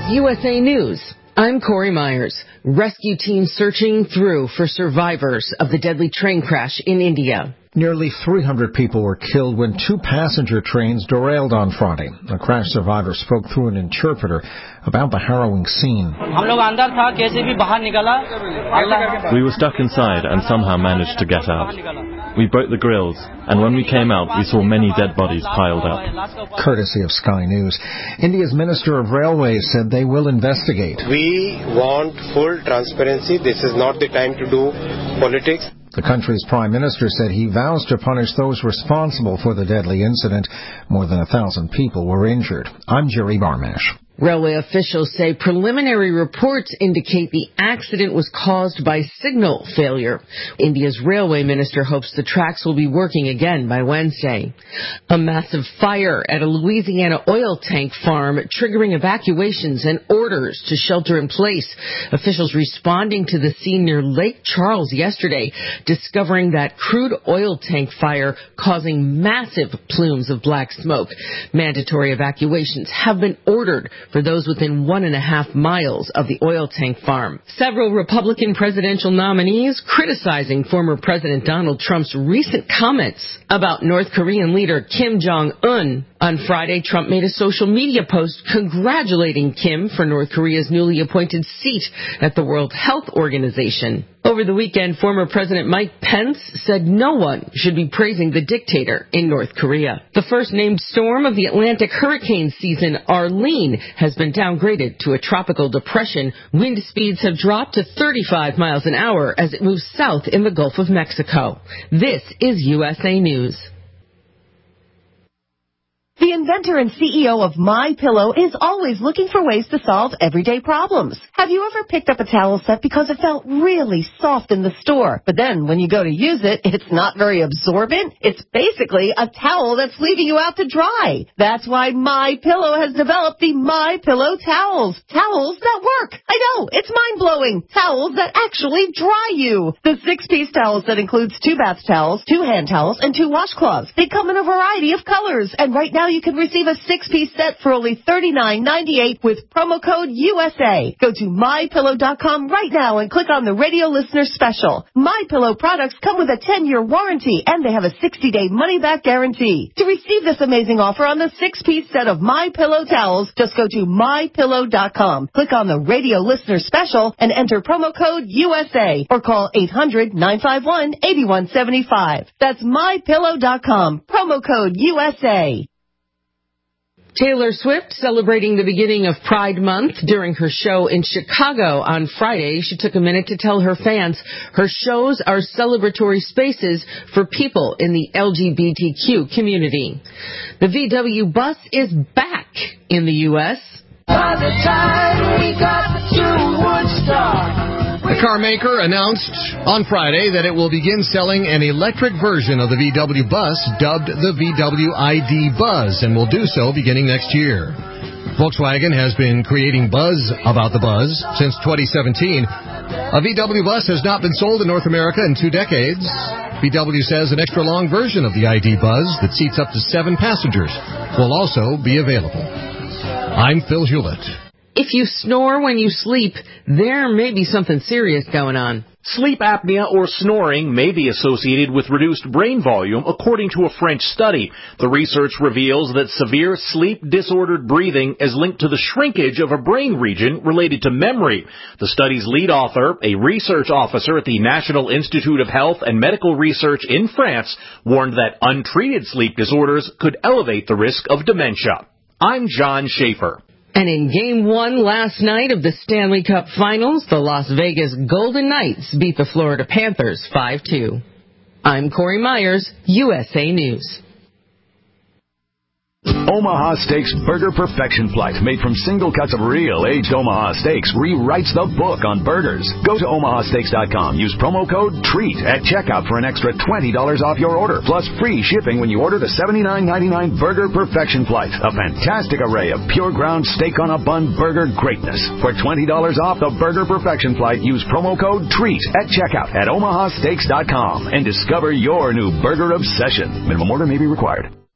USA News. I'm Corey Myers. Rescue teams searching through for survivors of the deadly train crash in India. Nearly 300 people were killed when two passenger trains derailed on Friday. A crash survivor spoke through an interpreter about the harrowing scene. We were stuck inside and somehow managed to get out. We broke the grills, and when we came out, we saw many dead bodies piled up. Courtesy of Sky News. India's Minister of Railways said they will investigate. We want full transparency. This is not the time to do politics. The country's prime minister said he vows to punish those responsible for the deadly incident. More than 1,000 people were injured. I'm Jerry Barmash. Railway officials say preliminary reports indicate the accident was caused by signal failure. India's railway minister hopes the tracks will be working again by Wednesday. A massive fire at a Louisiana oil tank farm triggering evacuations and orders to shelter in place. Officials responding to the scene near Lake Charles yesterday, discovering that crude oil tank fire causing massive plumes of black smoke. Mandatory evacuations have been ordered for those within 1.5 miles of the oil tank farm. Several Republican presidential nominees criticizing former President Donald Trump's recent comments about North Korean leader Kim Jong-un. On Friday, Trump made a social media post congratulating Kim for North Korea's newly appointed seat at the World Health Organization. Over the weekend, former President Mike Pence said no one should be praising the dictator in North Korea. The first named storm of the Atlantic hurricane season, Arlene, has been downgraded to a tropical depression. Wind speeds have dropped to 35 miles an hour as it moves south in the Gulf of Mexico. This is USA News. The inventor and CEO of MyPillow is always looking for ways to solve everyday problems. Have you ever picked up a towel set because it felt really soft in the store, but then when you go to use it, it's not very absorbent? It's basically a towel that's leaving you out to dry. That's why MyPillow has developed the MyPillow towels. Towels that work. I know, it's mind-blowing. Towels that actually dry you. The 6-piece towel set includes 2 bath towels, 2 hand towels, and 2 washcloths. They come in a variety of colors, and right now you can receive a 6-piece set for only $39.98 with promo code USA. Go to MyPillow.com right now and click on the radio listener special. MyPillow products come with a 10-year warranty, and they have a 60-day money-back guarantee. To receive this amazing offer on the 6-piece set of MyPillow towels, just go to MyPillow.com. Click on the radio listener special and enter promo code USA or call 800-951-8175. That's MyPillow.com. Promo code USA. Taylor Swift celebrating the beginning of Pride Month during her show in Chicago on Friday. She took a minute to tell her fans her shows are celebratory spaces for people in the LGBTQ community. The VW bus is back in the U.S. By the time we got to Woodstock. The car maker announced on Friday that it will begin selling an electric version of the VW bus dubbed the VW ID Buzz and will do so beginning next year. Volkswagen has been creating buzz about the Buzz since 2017. A VW bus has not been sold in North America in 2 decades. VW says an extra long version of the ID Buzz that seats up to 7 passengers will also be available. I'm Phil Hewlett. If you snore when you sleep, there may be something serious going on. Sleep apnea or snoring may be associated with reduced brain volume, according to a French study. The research reveals that severe sleep-disordered breathing is linked to the shrinkage of a brain region related to memory. The study's lead author, a research officer at the National Institute of Health and Medical Research in France, warned that untreated sleep disorders could elevate the risk of dementia. I'm John Schaefer. And in Game 1 last night of the Stanley Cup Finals, the Las Vegas Golden Knights beat the Florida Panthers 5-2. I'm Corey Myers, USA News. Omaha Steaks Burger Perfection Flight, made from single cuts of real aged Omaha steaks, rewrites the book on burgers. Go to omahasteaks.com. Use promo code TREAT at checkout for an extra $20 off your order, plus free shipping when you order the $79.99 Burger Perfection Flight, a fantastic array of pure ground steak on a bun burger greatness. For $20 off the Burger Perfection Flight, use promo code TREAT at checkout at omahasteaks.com and discover your new burger obsession. Minimum order may be required.